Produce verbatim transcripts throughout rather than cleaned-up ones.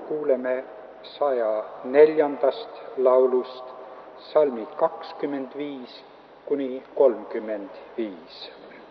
kuuleme saja neljandast laulust salmid kakskümmend viis kuni kolmkümmend viis.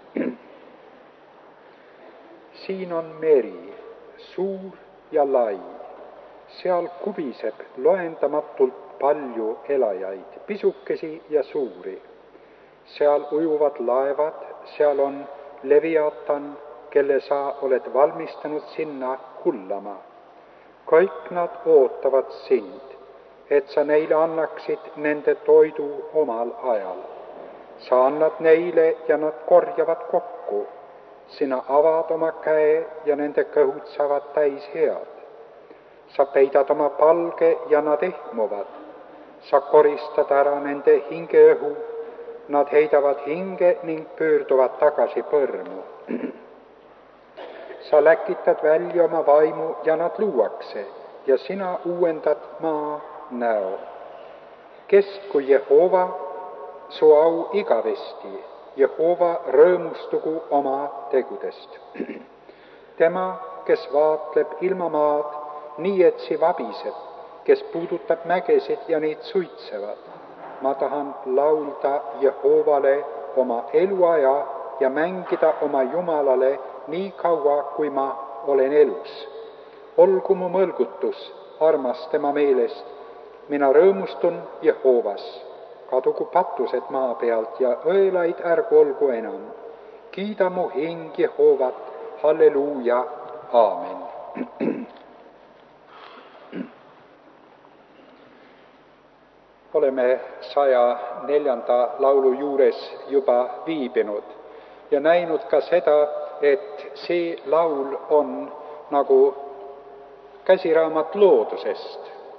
Siin on meri, suur ja lai, seal kubiseb loendamatult palju elajaid, pisukesi ja suuri. Seal ujuvad laevad, seal on Leviatan, kelle sa oled valmistanud sinna hullama. Kõik nad ootavad sind, et sa neile annaksid nende toidu omal ajal. Sa annad neile ja nad korjavad kokku. Sina avad oma käe ja nende kõhud saavad täis head. Sa peidad oma palge ja nad ehmuvad. Sa koristad ära nende hingeõhu. Nad heidavad hinge ning pöörduvad tagasi põrmu. Sa läkitad välja oma vaimu ja nad luuakse ja sina uuendad maa näo. Kestku Jehova, su au igavesti, Jehova rõõmustugu oma tegudest. Tema, kes vaatleb ilmamaad, nii et si vabiseb, kes puudutab mägesid ja neid suitsevad. Ma tahan laulda Jehovale oma eluaja ja mängida oma Jumalale nii kaua, kui ma olen elus. Olgu mu mõlgutus armas tema meelest, mina rõõmustun Jehovas. Kadugu patused maa pealt ja õelaid ärgu olgu enam. Kiida mu hing Jehovat, halleluuja, aamen. Oleme saja neljanda laulu juures juba viibinud ja näinud ka seda, et see laul on nagu käsiraamat loodusest.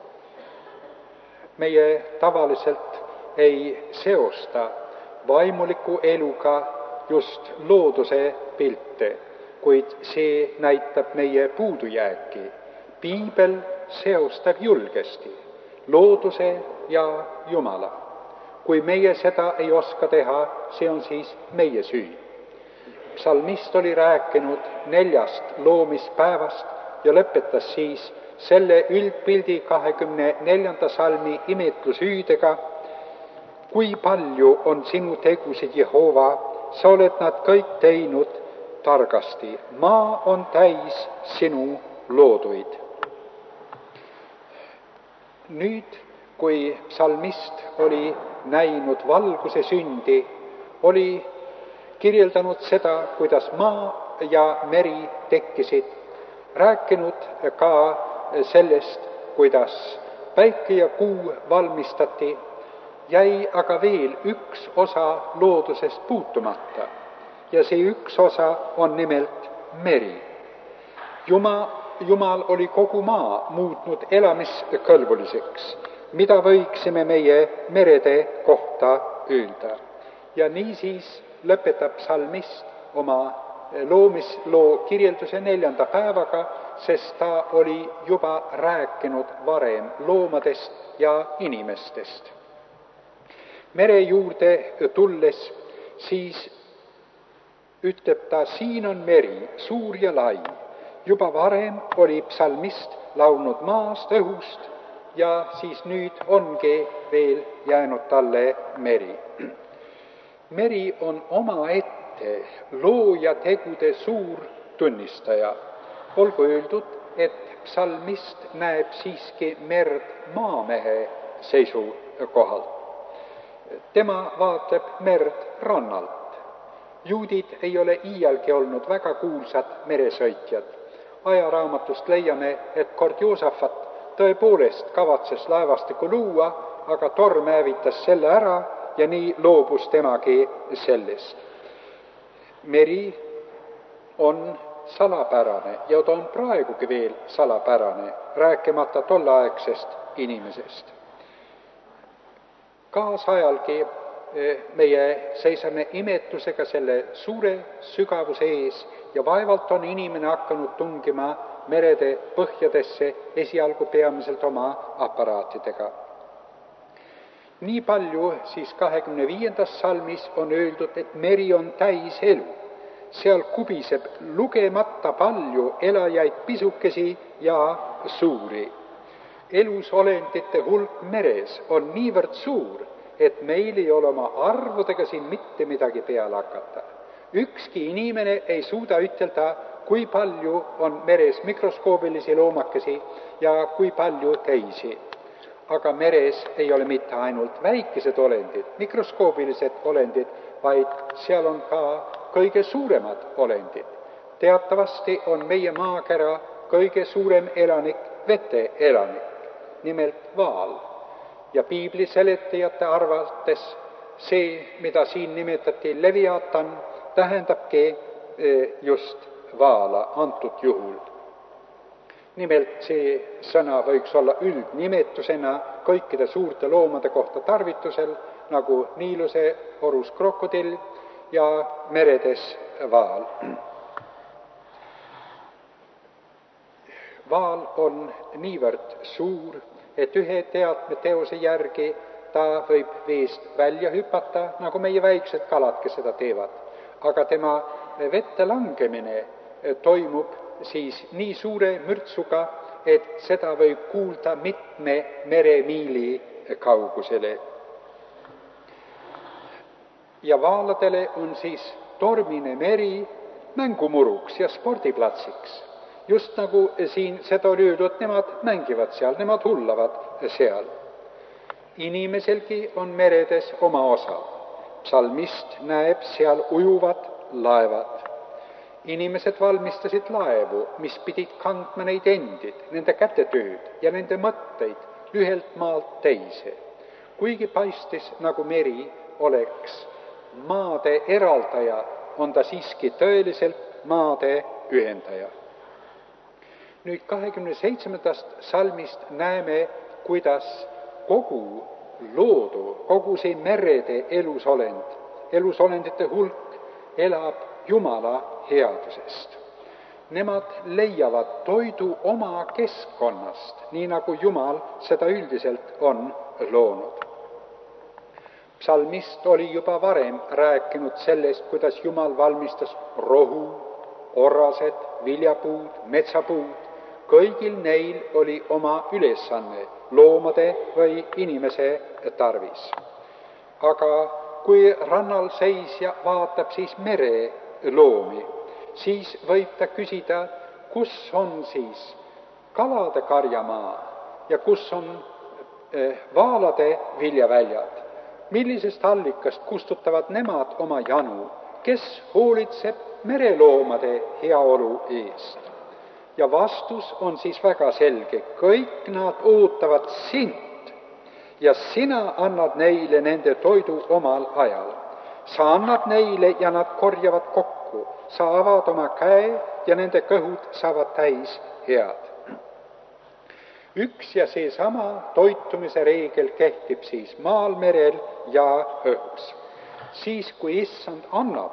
Meie tavaliselt ei seosta vaimuliku eluga just looduse pilte, kuid see näitab meie puudujääki. Piibel seostab julgesti looduse ja Jumala. Kui meie seda ei oska teha, see on siis meie süü. Psalmist oli rääkinud neljast loomispäevast ja lõpetas siis selle üldpildi kahekümne neljanda salmi imetlushüüdega. Kui palju on sinu tegusid, Jehova, sa oled nad kõik teinud targasti. Maa on täis sinu looduid. Nüüd, kui psalmist oli näinud valguse sündi, oli kirjeldanud seda, kuidas maa ja meri tekkisid, rääkinud ka sellest, kuidas päike ja kuu valmistati, jäi aga veel üks osa loodusest puutumata. Ja see üks osa on nimelt meri. Jumal, Jumal oli kogu maa muutnud elamiskõlbuliseks, mida võiksime meie merede kohta öelda. Ja niisiis lõpetab psalmist oma loomisloo kirjelduse neljanda päevaga, sest ta oli juba rääkinud varem loomadest ja inimestest. Mere juurde tulles, siis ütleb ta, siin on meri, suur ja lai. Juba varem oli psalmist laulnud maast, õhust ja siis nüüd ongi veel jäänud talle meri. Meri on omaette looja tegude suur tunnistaja. Olgu öeldud, et psalmist näeb siiski merd maamehe seisukohalt. Tema vaatleb merd rannalt. Juudid ei ole iialgi olnud väga kuulsad meresõitjad. Ajaraamatust leiame, et kord Joosafat tõepoolest kavatses laevastiku luua, aga torm hävitas selle ära ja nii loobus temagi sellest. Meri on salapärane ja ta on praegugi veel salapärane, rääkimata tolleaegsest inimesest. Kaasajalgi meie seisame imetlusega selle suure sügavuse ees ja vaevalt on inimene hakanud tungima merede põhjadesse esialgu peamiselt oma aparaatidega. Nii palju siis kahekümne viiendas salmis on öeldud, et meri on täis elu. seal kubiseb lugemata palju elajaid, pisukesi ja suuri. Elusolendite hulk meres on niivõrd suur, et meil ei ole oma arvudega siin mitte midagi peale hakata. Ükski inimene ei suuda ütelda, kui palju on meres mikroskoobilisi loomakesi ja kui palju teisi. Aga meres ei ole mitte ainult väikesed olendid, mikroskoobilised olendid, vaid seal on ka kõige suuremad olendid. Teatavasti on meie maakera kõige suurem elanik vete elanik, nimelt vaal. Ja piibli seletajate arvates see, mida siin nimetati Leviatan, tähendabki just vaala antud juhul. Nimelt see sõna võiks olla üldnimetusena kõikide suurte loomade kohta tarvitusel, nagu Niiluse orus krokodill ja meredes vaal. Vaal on niivõrd suur, et ühe teadmeteose järgi ta võib veest välja hüpata, nagu meie väiksed kaladki seda teevad. Aga tema vette langemine toimub siis nii suure mürtsuga, et seda võib kuulda mitme meremiili kaugusele. Ja vaaladele on siis tormine meri mängumuruks ja spordiplatsiks. Just nagu siin seda oli öeldud, nemad mängivad seal, nemad hullavad seal. Inimeselgi on meredes oma osa. Psalmist näeb seal ujuvad laevad. Inimesed valmistasid laevu, mis pidid kandma neid endid, nende kätetööd ja nende mõtteid ühelt maalt teise. Kuigi paistis, nagu meri oleks maade eraldaja, on ta siiski tõeliselt maade ühendaja. Nüüd kahekümne seitsmendast salmist näeme, kuidas kogu loodu, kogu see merede elusolend, elusolendite hulk elab Jumala headusest. Nemad leiavad toidu oma keskkonnast, nii nagu Jumal seda üldiselt on loonud. Psalmist oli juba varem rääkinud sellest, kuidas Jumal valmistas rohu, orrased, viljapuud, metsapuud. Kõigil neil oli oma ülesanne, loomade või inimese tarvis. Aga kui rannal seisja vaatab siis mere loomi, siis võib ta küsida, kus on siis kalade karjamaa ja kus on vaalade viljaväljad. Millisest allikast kustutavad nemad oma janu, kes hoolitseb mereloomade heaolu eest? Ja vastus on siis väga selge, kõik nad ootavad sind ja sina annad neile nende toidu omal ajal. Sa annad neile ja nad korjavad kokku, sa avad oma käe ja nende kõhud saavad täis head. Üks ja seesama toitumise reegel kehtib siis maal, merel ja õhus. Siis, kui issand annab,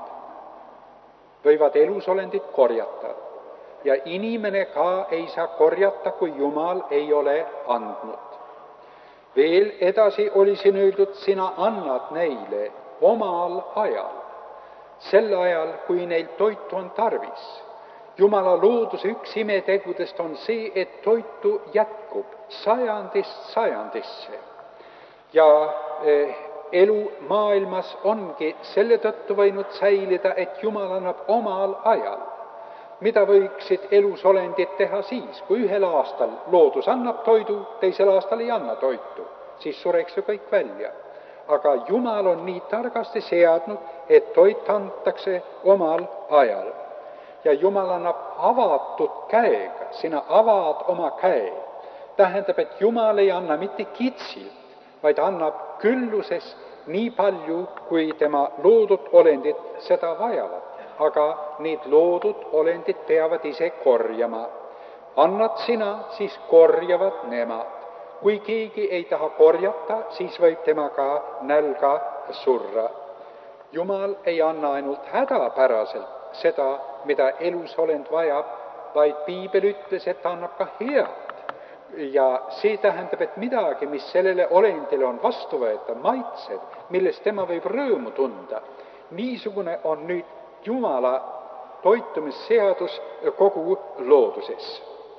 võivad elusolendid korjata ja inimene ka ei saa korjata, kui Jumal ei ole andnud. Veel edasi oli siin öeldud, sina annad neile omal ajal, sel ajal, kui neil toitu on tarvis. Jumala looduse üks imetegudest on see, et toitu jätkub sajandist sajandisse. Ja eh, elu maailmas ongi selle tõttu võinud säilida, et Jumal annab omal ajal. Mida võiksid elusolendid teha siis, kui ühel aastal loodus annab toidu, teisel aastal ei anna toitu, siis sureks ju kõik välja. Aga Jumal on nii targasti seadnud, et toit antakse omal ajal. Ja Jumal annab avatud käega, sina avad oma käe. Tähendab, et Jumal ei anna mitte kitsilt, vaid annab külluses nii palju, kui tema loodud olendid seda vajavad. Aga need loodud olendid peavad ise korjama. Annad sina, siis korjavad nemad. Kui keegi ei taha korjata, siis võib temaga nälga surra. Jumal ei anna ainult hädapäraselt seda, mida elusolend vajab, vaid piibel ütles, et ta annab ka head. Ja see tähendab, et midagi, mis sellele olendile on vastuvõetav, maitsed, millest tema võib rõõmu tunda. Niisugune on nüüd Jumala toitumisseadus kogu looduses.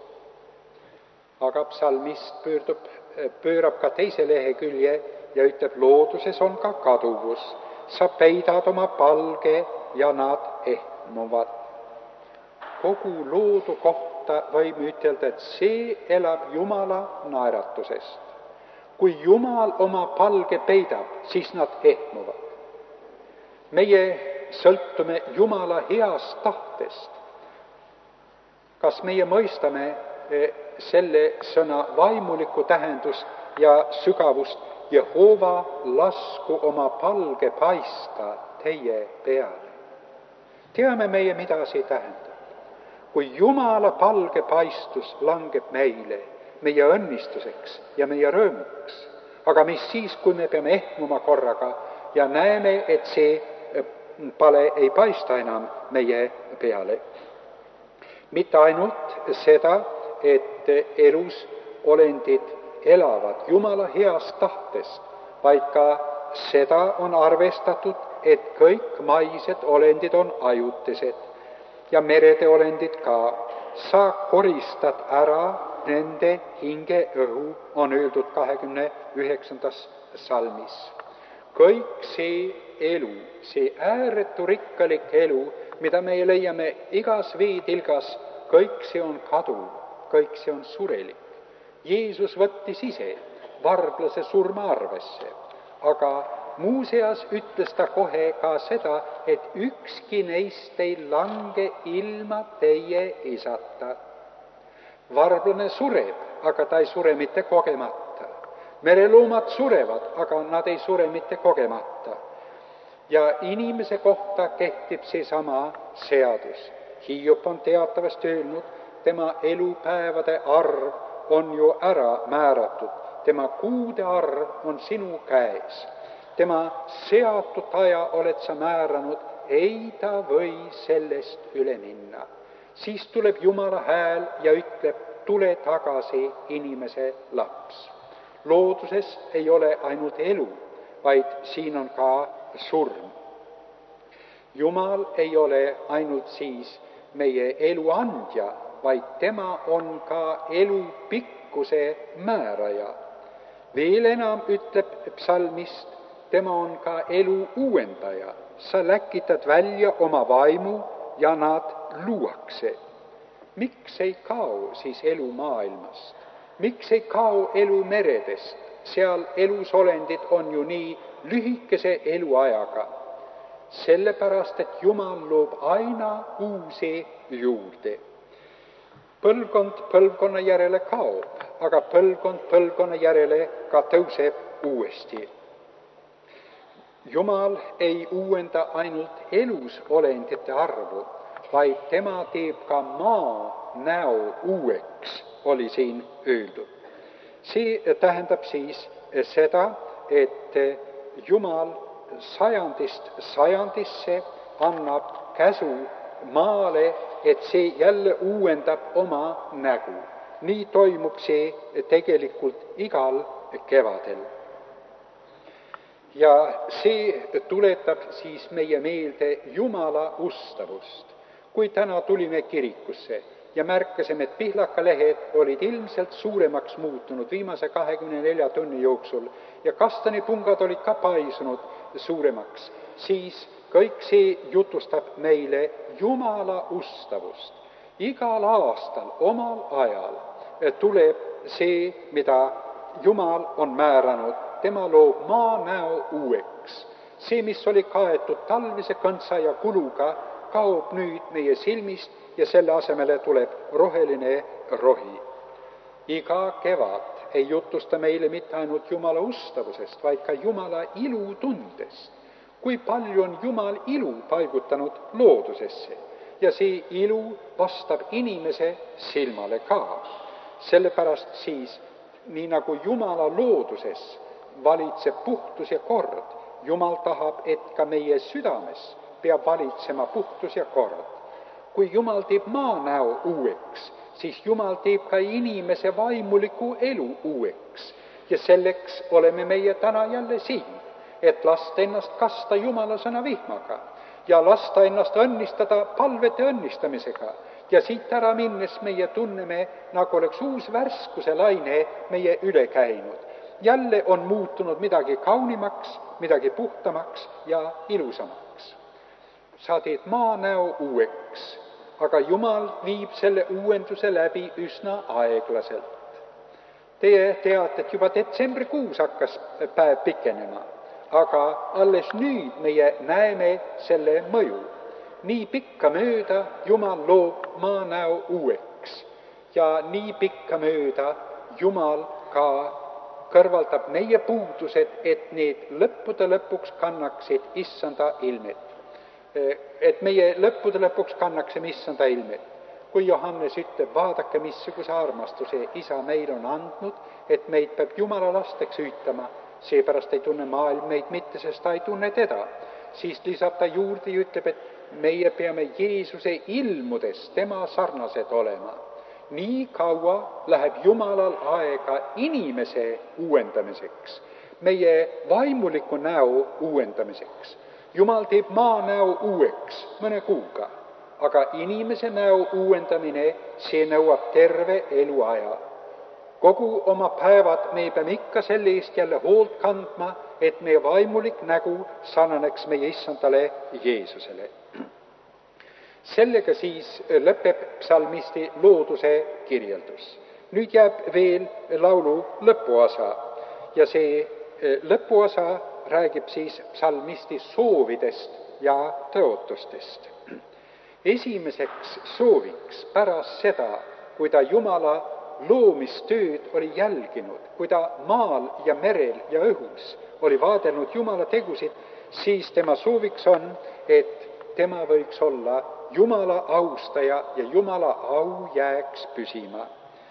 aga psalmist pöördub, pöörab ka teise lehekülje ja ütleb, looduses on ka kaduvus. Sa peidad oma palge ja nad ehmuvad. Kogu loodu kohta võime ütelda, et see elab Jumala naeratusest. Kui Jumal oma palge peidab, siis nad ehmuvad. Meie sõltume Jumala heast tahtest. Kas meie mõistame selle sõna vaimulikku tähendust ja sügavust? Jehova, lasku oma palge paista teie peale. Teame meie, mida see tähendab. Kui Jumala palge paistus langeb meile, meie õnnistuseks ja meie rõõmuks. Aga mis siis, kui me peame ehmuma korraga ja näeme, et see pale ei paista enam meie peale. Mitte ainult seda, et elus olendid elavad Jumala heast tahtest, vaid ka seda on arvestatud, et kõik maised olendid on ajutised ja merede olendid ka. Sa koristad ära nende hingeõhu, on öeldud kahekümne üheksandas salmis. Kõik see elu, see ääretu rikkalik elu, mida me leiame igas veetilgas, kõik see on kaduv, kõik see on surelik. Jeesus võttis ise varblase surma arvesse, aga muuseas ütles ta kohe ka seda, et ükski neist ei lange ilma teie isata. Varblane sureb, aga ta ei sure mitte kogemata. Mereloomad surevad, aga nad ei sure mitte kogemata. Ja inimese kohta kehtib seesama seadus. Hiop on teatavasti öelnud, tema elupäevade arv on ju ära määratud. Tema kuude arv on sinu käes. Tema seatud aja oled sa määranud, ei ta või sellest üle minna. Siis tuleb Jumala hääl ja ütleb, tule tagasi, inimese laps. Looduses ei ole ainult elu, vaid siin on ka surm. Jumal ei ole ainult siis meie elu andja, vaid tema on ka elu pikkuse määraja. Veel enam ütleb psalmist, tema on ka elu uuendaja. Sa läkitad välja oma vaimu ja nad luuakse. Miks ei kao siis elu maailmast? Miks ei kao elu meredest? Seal elusolendid on ju nii lühikese eluajaga. Sellepärast, et Jumal loob aina uusi juurde. Põlvkond põlvkonna järele kaob, aga põlvkond põlvkonna järele ka tõuseb uuesti. Jumal ei uuenda ainult elus olendite arvu, vaid tema teeb ka maa näo uueks, oli siin öeldud. See tähendab siis seda, et Jumal sajandist sajandisse annab käsu maale, et see jälle uuendab oma nägu. Nii toimub see tegelikult igal kevadel. Ja see tuletab siis meie meelde Jumala ustavust. Kui täna tulime kirikusse ja märkasime, et pihlakalehed olid ilmselt suuremaks muutunud viimase kahekümne nelja tunni jooksul ja kastanipungad olid ka paisunud suuremaks, siis kõik see jutustab meile Jumala ustavust. Igal aastal, omal ajal tuleb see, mida Jumal on määranud. Tema loob maa näo uueks. See, mis oli kaetud talvise kõntsa ja kuluga, kaob nüüd meie silmist ja selle asemele tuleb roheline rohi. Iga kevad ei jutusta meile mitte ainult Jumala ustavusest, vaid ka Jumala ilutundest. Kui palju on Jumal ilu paigutanud loodusesse ja see ilu vastab inimese silmale ka. Sellepärast siis, nii nagu Jumala looduses valitseb puhtus ja kord, Jumal tahab, et ka meie südames peab valitsema puhtus ja kord. Kui Jumal teeb maa näo uueks, siis Jumal teeb ka inimese vaimuliku elu uueks. Ja selleks oleme meie täna jälle siin, et lasta ennast kasta Jumala sõna vihmaga ja lasta ennast õnnistada palvete õnnistamisega. Ja siit ära minnes meie tunneme, nagu oleks uus värskuse laine meie üle käinud. Jälle on muutunud midagi kaunimaks, midagi puhtamaks ja ilusamaks. Sa teed maanäo uueks, aga Jumal viib selle uuenduse läbi üsna aeglaselt. Teie teate, et juba detsembrikuus hakkas päev pikenema, aga alles nüüd meie näeme selle mõju. Nii pikka mööda Jumal loob maanäo uueks ja nii pikka mööda Jumal ka kõrvaldab meie puudused, et need lõppude lõpuks kannaksid issanda ilmet. Et meie lõppude lõpuks kannaksime issanda ilmet. Kui Johannes ütleb, vaadake, missuguse armastuse isa meil on andnud, et meid peab Jumala lasteks hüütama, seepärast ei tunne maailm meid mitte, sest ta ei tunne teda. Siis lisab ta juurde ja ütleb, et meie peame Jeesuse ilmudes tema sarnased olema. Nii kaua läheb Jumalal aega inimese uuendamiseks, meie vaimuliku näo uuendamiseks. Jumal teeb maanäo uueks mõne kuuga, aga inimese näo uuendamine, see nõuab terve eluaja. Kogu oma päevad me peame ikka selle eest jälle hoolt kandma, et meie vaimulik nägu sarnaneks meie issandale Jeesusele. Sellega siis lõpeb psalmisti looduse kirjeldus. Nüüd jääb veel laulu lõpuosa ja see lõpuosa räägib siis psalmisti soovidest ja tõotustest. Esimeseks sooviks pärast seda, kui ta Jumala loomistööd oli jälginud, kui ta maal ja merel ja õhus oli vaadelnud Jumala tegusid, siis tema sooviks on, et tema võiks olla Jumala austaja ja Jumala au jääks püsima.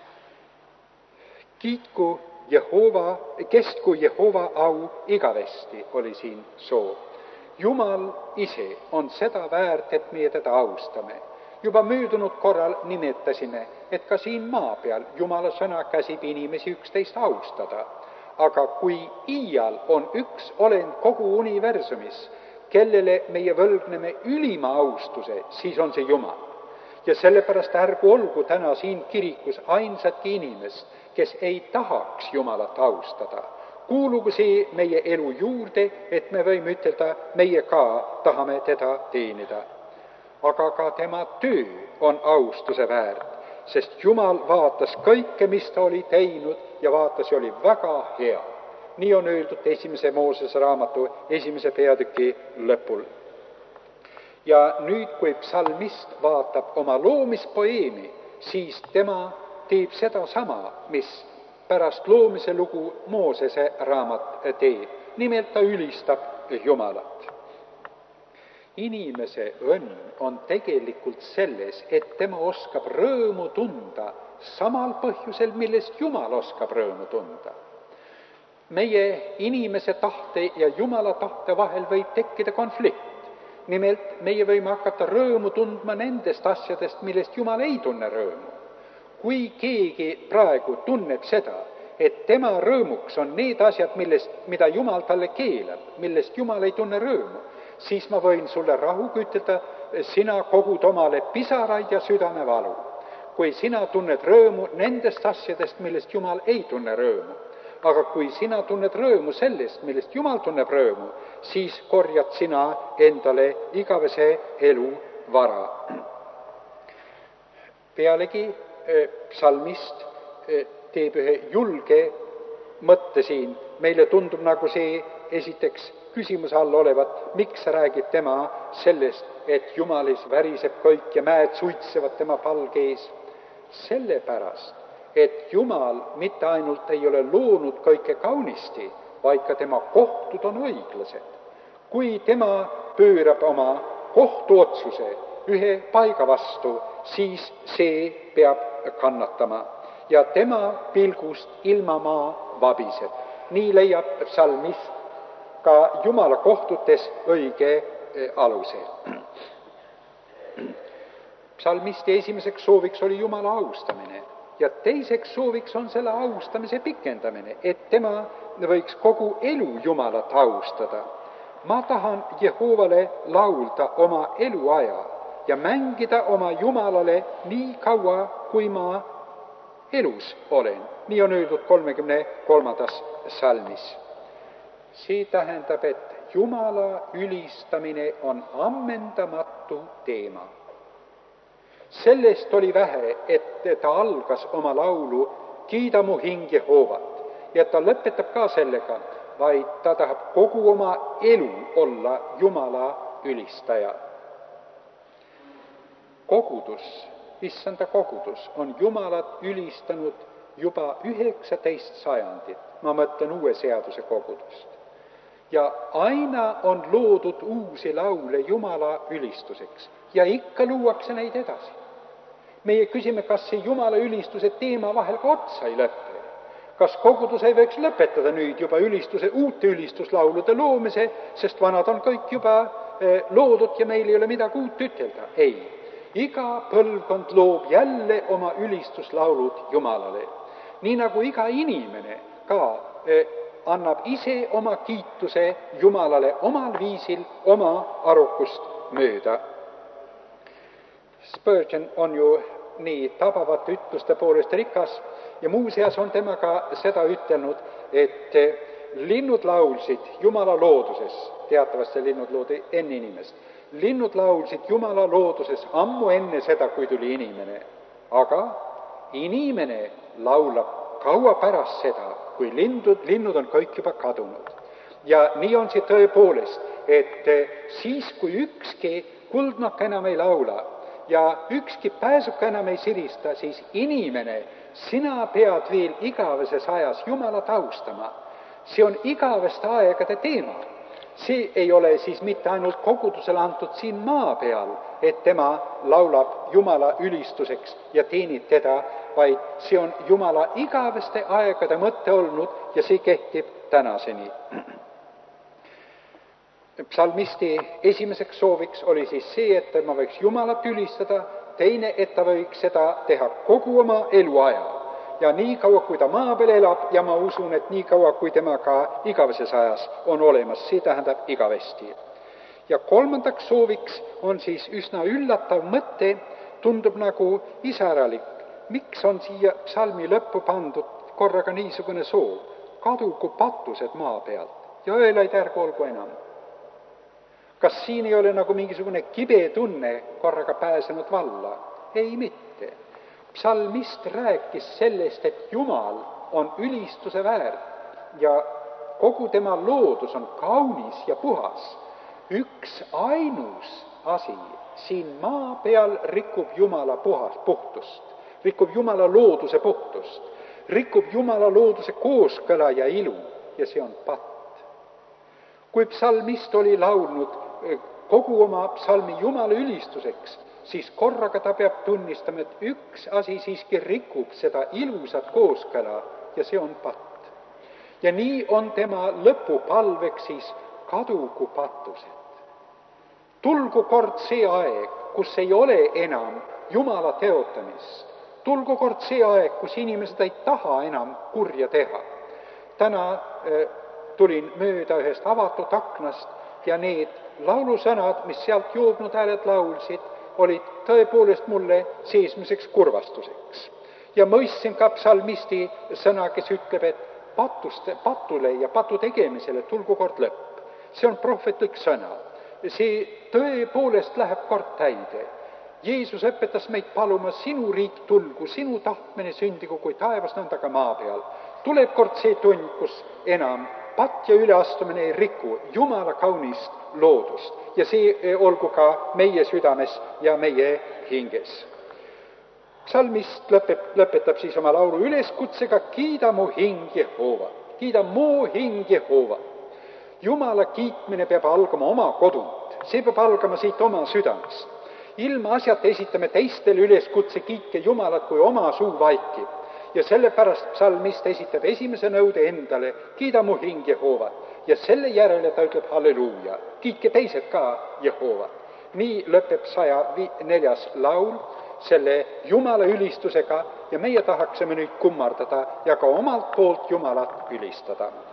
Kiitku Jehova, kestku Jehova au igavesti, oli siin soov. Jumal ise on seda väärt, et meie teda austame. Juba möödunud korral nimetasime, et ka siin maa peal Jumala sõna käsib inimesi üksteist austada. Aga kui iial on üks olend kogu universumis, kellele meie võlgneme ülima austuse, siis on see Jumal. Ja sellepärast ärgu olgu täna siin kirikus ainsatki inimest, kes ei tahaks Jumalat austada. Kuulugu see meie elu juurde, et me võime ütelda, meie ka tahame teda teenida. Aga ka tema töö on austuse väärt, sest Jumal vaatas kõike, mis ta oli teinud ja vaatas ja oli väga hea. Nii on öeldud esimese Moosese raamatu esimese peatüki lõpul. Ja nüüd, kui psalmist vaatab oma loomispoeemi, siis tema teeb seda sama, mis pärast loomise lugu Moosese raamat teeb. Nimelt ta ülistab Jumalat. Inimese õnn on tegelikult selles, et tema oskab rõõmu tunda samal põhjusel, millest Jumal oskab rõõmu tunda. Meie inimese tahte ja Jumala tahte vahel võib tekkida konflikt. Nimelt, meie võime hakata rõõmu tundma nendest asjadest, millest Jumal ei tunne rõõmu. Kui keegi praegu tunneb seda, et tema rõõmuks on need asjad, millest, mida Jumal talle keelab, millest Jumal ei tunne rõõmu, siis ma võin sulle rahuga ütelda, sina kogud omale pisaraid ja südamevalu. Kui sina tunned rõõmu nendest asjadest, millest Jumal ei tunne rõõmu. Aga kui sina tunned rõõmu sellest, millest Jumal tunneb rõõmu, siis korjad sina endale igavese elu vara. Pealegi psalmist teeb ühe julge mõtte siin. Meile tundub nagu see esiteks küsimuse all olevat, miks räägib tema sellest, et Jumalis väriseb kõik ja mäed suitsevad tema palge ees. Sellepärast, et Jumal mitte ainult ei ole loonud kõike kaunisti, vaid ka tema kohtud on õiglased. Kui tema pöörab oma kohtuotsuse ühe paiga vastu, siis see peab kannatama ja tema pilgust ilmamaa vabiseb. Nii leiab psalmist ka Jumala kohtutes õige aluse. Psalmisti esimeseks sooviks oli Jumala austamine ja teiseks sooviks on selle austamise pikendamine, et tema võiks kogu elu Jumalat austada. ma tahan Jehovale laulda oma eluaja ja mängida oma Jumalale nii kaua, kui ma elus olen. Nii on öeldud kolmekümne kolmandas salmis. See tähendab, et Jumala ülistamine on ammendamatu teema. Sellest oli vähe, et ta algas oma laulu Kiida mu hing Jehovat ja ta lõpetab ka sellega, vaid ta tahab kogu oma elu olla Jumala ülistaja. Kogudus, issanda kogudus, on Jumalat ülistanud juba üheksateist sajandit, ma mõtlen uue seaduse kogudust. Ja aina on loodud uusi laule Jumala ülistuseks ja ikka luuakse neid edasi. Meie küsime, kas see Jumala ülistuse teema vahel ka otsa ei lõppe. Kas kogudus ei võiks lõpetada nüüd juba ülistuse, uute ülistuslaulude loomise, sest vanad on kõik juba loodud ja meil ei ole midagi uut ütelda? Ei. Iga põlvkond loob jälle oma ülistuslaulud Jumalale. Nii nagu iga inimene ka annab ise oma kiituse Jumalale omal viisil oma arukust mööda. Spurgeon on ju nii tabavate ütluste poolest rikas ja muuseas on tema ka seda ütelnud, et linnud laulsid Jumala looduses, teatavasti linnud loodi enne inimest, linnud laulsid Jumala looduses ammu enne seda, kui tuli inimene, aga inimene laulab kaua pärast seda, kui lindud, linnud on kõik juba kadunud. Ja nii on see tõepoolest, et siis, kui ükski kuldnokk enam ei laula ja ükski pääsuka enam ei sirista, siis inimene, sina pead veel igaveses ajas Jumalat austama. See on igaveste aegade teema. See ei ole siis mitte ainult kogudusele antud siin maa peal, et tema laulab Jumala ülistuseks ja teenib teda, vaid see on Jumala igaveste aegade mõtte olnud ja see kehtib tänaseni. Psalmisti esimeseks sooviks oli siis see, et tema võiks Jumalat ülistada, teine, et ta võiks seda teha kogu oma eluaja. Ja nii kaua, kui ta maa peal elab, ja ma usun, et nii kaua, kui tema ka igaveses ajas on olemas, see tähendab igavesti. Ja kolmandaks sooviks on siis üsna üllatav mõte, tundub nagu isääralik. Miks on siia psalmi lõppu pandud korraga niisugune soov? Kadugu patused maa pealt ja öölaid ärgu olgu enam. Kas siin ei ole nagu mingisugune kibe tunne korraga pääsenud valla? Ei mitte. Psalmist rääkis sellest, et Jumal on ülistuse väärt ja kogu tema loodus on kaunis ja puhas. Üks ainus asi siin maa peal rikub Jumala puhas, puhtust, rikub Jumala looduse puhtust, rikub Jumala looduse kooskõla ja ilu ja see on patt. Kui psalmist oli laulnud kogu oma psalmi Jumala ülistuseks, siis korraga ta peab tunnistama, et üks asi siiski rikub seda ilusat kooskõla ja see on patt. Ja nii on tema lõpupalveks siis kadugu patused. Tulgu kord see aeg, kus ei ole enam Jumala teotamist. Tulgu kord see aeg, kus inimesed ei taha enam kurja teha. Täna äh, tulin mööda ühest avatud aknast ja need laulusõnad, mis sealt joobnud hääled laulsid, olid tõepoolest mulle seesmiseks kurvastuseks. Ja mõistsin ka psalmisti sõna, kes ütleb, et patuste, patule ja patu tegemisele tulgu kord lõpp. See on prohvetlik sõna. See tõepoolest läheb kord täide. Jeesus õpetas meid paluma, sinu riik tulgu, sinu tahtmine sündigu kui taevas nõnda ka maa peal. Tuleb kord see tund, kus enam patt ja üleastumine ei riku Jumala kaunist loodust ja see olgu ka meie südames ja meie hinges. Psalmist lõpeb, lõpetab siis oma laulu üleskutsega Kiida mu hing Jehovat, kiida mu hing Jehovat. Jumala kiitmine peab algama oma kodunt, see peab algama siit oma südamest. Ilma asjata esitame teistele üleskutse kiitke Jumalat, kui oma suu vaikib. Ja sellepärast psalmist esitab esimese nõude endale, kiida mu hing Jehovat. Ja selle järele ta ütleb halleluuja, kiitke teised ka Jehovat. Nii lõpeb saja neljas laul selle Jumala ülistusega ja meie tahaksime nüüd kummardada ja ka omalt poolt Jumalat ülistada.